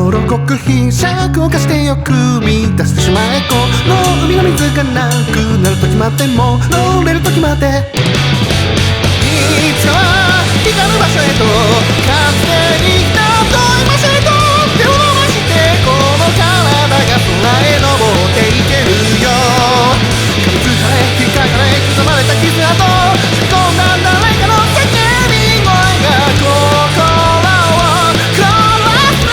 泥国品尺を貸してよく満たしてしまえ。この海の水がなくなると決まっても乗れると決まって、いつかは光る場所へとかつてに来た遠い場所へと手を伸ばして、この体が空へ登っていけるよ。噛みつかれ引っかかれ刻まれた傷跡、吸い込んだ誰かの叫び声が心を殺す。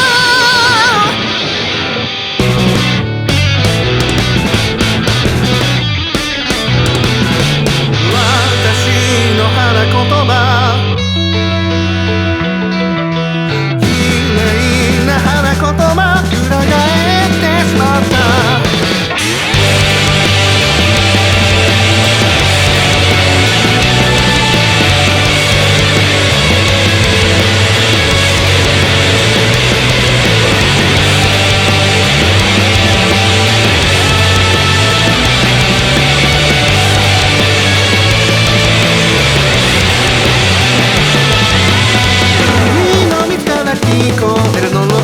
私の花言葉、綺麗な花言葉裏返ってしまった。聞こえるの